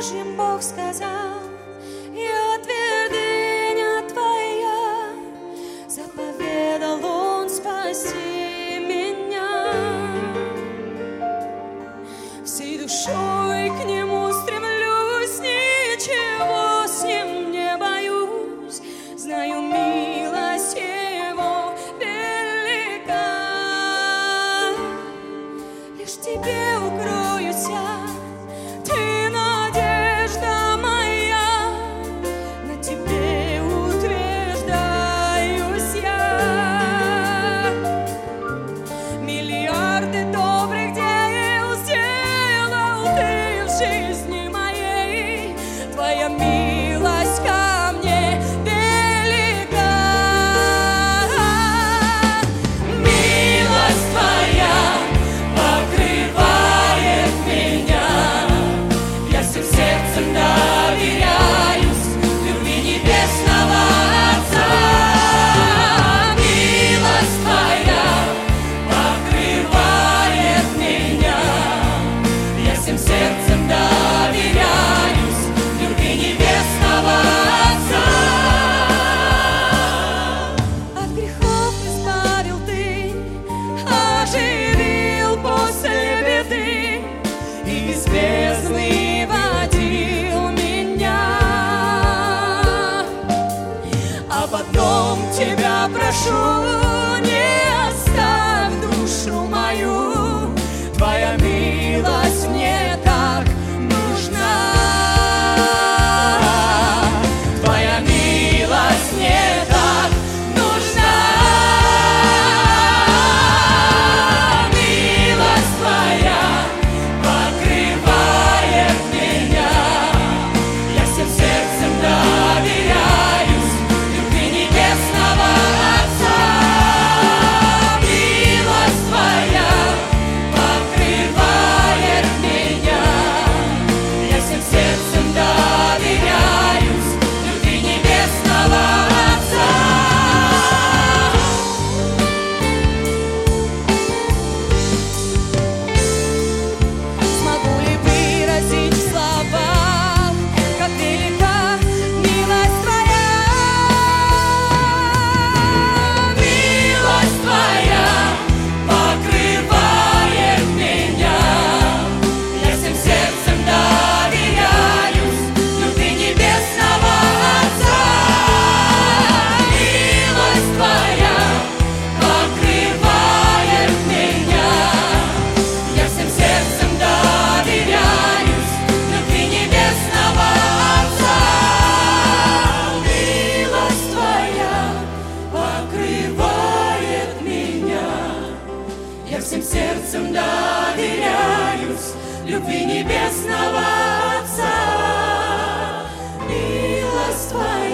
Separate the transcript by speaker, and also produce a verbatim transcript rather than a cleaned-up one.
Speaker 1: Божьим Бог сказал: я твердыня твоя, заповедал Он спаси меня. Всей душой к Нему стремлюсь, ничего с Ним не боюсь, знаю, милость Его велика. Лишь Тебе укроюсь я, Ты надежда моя, на Тебе утверждаюсь я. Миллиарды добрых дел сделал Ты в жизни моей, Твоя милость ко мне велика. Милость Твоя покрывает меня, я всем сердцем доверяюсь любви небесного Отца. Милость Твоя покрывает меня, я всем сердцем доверяюсь любви небесного Отца. От грехов избавил Ты, оживил после беды, из бездны водил меня. Об одном Тебя прошу, не оставь душу мою, Твоя милость мне так нужна. Твоя милость мне так нужна. Милость Твоя покрывает меня, я всем сердцем доверяюсь любви небесного Отца. Милость Твоя покрывает меня, я всем сердцем доверяюсь любви небесного Отца. Смогу ли выразить в словах, как велика милость Твоя? Милость Твоя покрывает меня, я всем сердцем доверяюсь любви небесного Отца. Милость Твоя покрывает меня, я всем сердцем доверяюсь любви небесного Отца. Милость Твоя покрывает меня, я всем сердцем доверяюсь любви небесного Отца. Милость Твоя